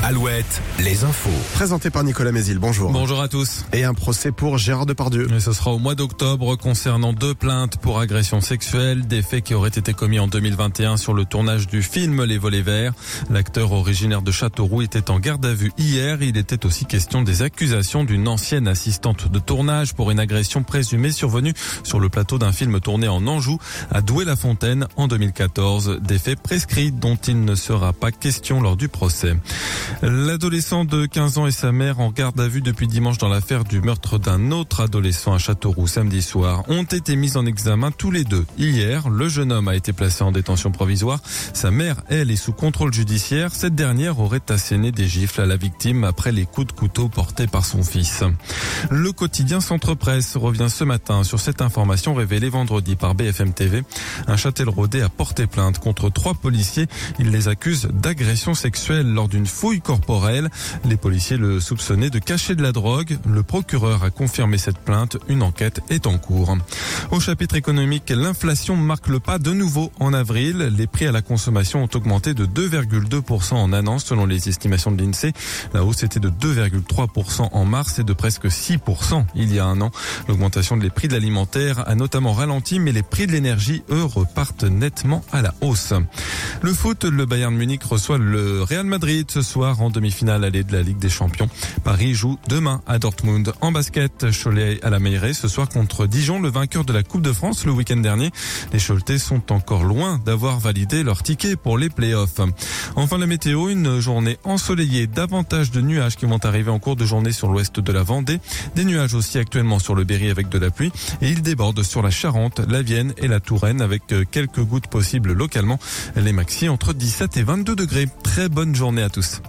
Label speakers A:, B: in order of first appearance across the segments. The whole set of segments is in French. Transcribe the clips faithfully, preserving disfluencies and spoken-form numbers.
A: Alouette, les infos.
B: Présenté par Nicolas Mézil, bonjour.
C: Bonjour à tous.
B: Et un procès pour Gérard Depardieu.
C: Et ce sera au mois d'octobre concernant deux plaintes pour agression sexuelle, des faits qui auraient été commis en deux mille vingt et un sur le tournage du film Les Volets Verts. L'acteur originaire de Châteauroux était en garde à vue hier. Il était aussi question des accusations d'une ancienne assistante de tournage pour une agression présumée survenue sur le plateau d'un film tourné en Anjou, à Douai-la-Fontaine en deux mille quatorze. Des faits prescrits dont il ne sera pas question lors du procès. L'adolescent de quinze ans et sa mère en garde à vue depuis dimanche dans l'affaire du meurtre d'un autre adolescent à Châteauroux samedi soir ont été mis en examen tous les deux. Hier, le jeune homme a été placé en détention provisoire. Sa mère, elle, est sous contrôle judiciaire. Cette dernière aurait asséné des gifles à la victime après les coups de couteau portés par son fils. Le quotidien Centre Presse revient ce matin sur cette information révélée vendredi par B F M T V. Un Châtelleraudais a porté plainte contre trois policiers. Il les accuse d'agression sexuelle lors d'une fouille corporelle. Les policiers le soupçonnaient de cacher de la drogue. Le procureur a confirmé cette plainte. Une enquête est en cours. Au chapitre économique, l'inflation marque le pas de nouveau en avril. Les prix à la consommation ont augmenté de deux virgule deux pour cent en un an selon les estimations de l'INSEE. La hausse était de deux virgule trois pour cent en mars et de presque six pour cent il y a un an. L'augmentation des prix de l'alimentaire a notamment ralenti, mais les prix de l'énergie, eux, repartent nettement à la hausse. Le foot, le Bayern Munich reçoit le Real Madrid ce soir en demi-finale allée de la Ligue des Champions. Paris joue demain à Dortmund. En basket, Cholet à la Meilleray ce soir contre Dijon, le vainqueur de la Coupe de France le week-end dernier. Les Choletais sont encore loin d'avoir validé leur ticket pour les playoffs. Enfin, la météo, une journée ensoleillée, davantage de nuages qui vont arriver en cours de journée sur l'ouest de la Vendée. Des nuages aussi actuellement sur le Berry avec de la pluie. Et ils débordent sur la Charente, la Vienne et la Touraine avec quelques gouttes possibles localement. Les maxi entre dix-sept et vingt-deux degrés. Très bonne journée à tous.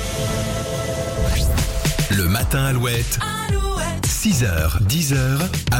A: Le matin Alouette, Alouette. six heures, dix heures.